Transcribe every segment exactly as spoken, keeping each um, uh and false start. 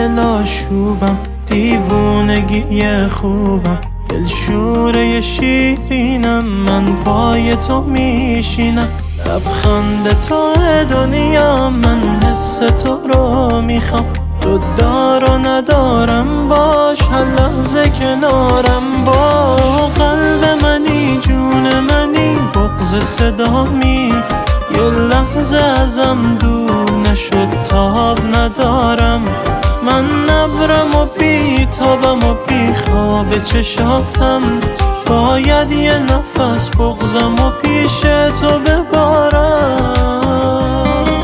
لاشوبم، دیوونگی خوبم، دلشوره شیرینم، من پای تو میشینم، لبخند تو دنیا، من حس تو رو میخوام، تو دار و ندارم، باش هر لحظه کنارم باش. تو قلب منی، جون منی، بغض صدامی، یه لحظه ازم دور نشد، تاب ندارم، من نبرم و بی تابم و بی خواب چشاتم، باید یه نفس بغضم و پیش تو ببارم.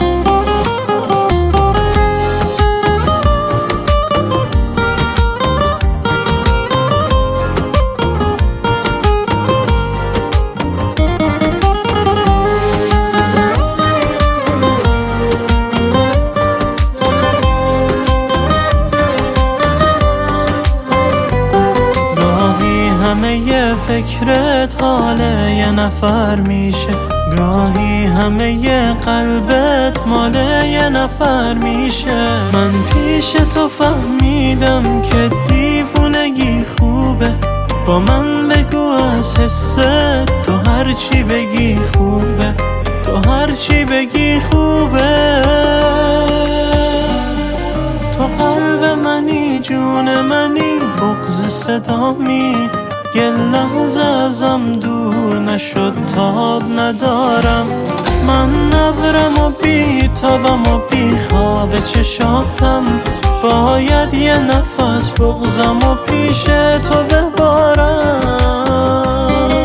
همه یه فکرت حال یه نفر میشه، گاهی همه یه قلبت مال یه نفر میشه، من پیش تو فهمیدم که دیوونگی خوبه، با من بگو از حست، تو هرچی بگی خوبه، تو هرچی بگی خوبه. تو قلب منی، جون منی، بغض صدامی، یه لحظه ازم دور نشد، تاب ندارم، من نبرم و بی تابم و بی خواب چشاتم، باید یه نفس بغضم و پیش تو ببارم.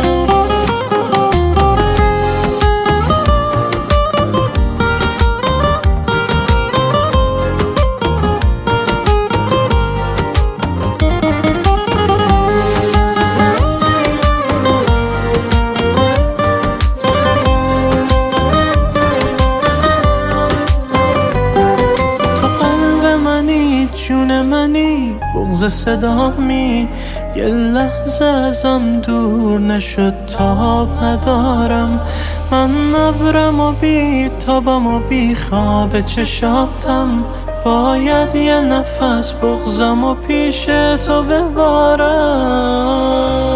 جون منی، بغض صدامی، یه لحظه ازم دور نشد، تاب ندارم، من نبرم و بی تابم و بی خواب چشاتم، باید یه نفس بغضم و پیش تو ببارم.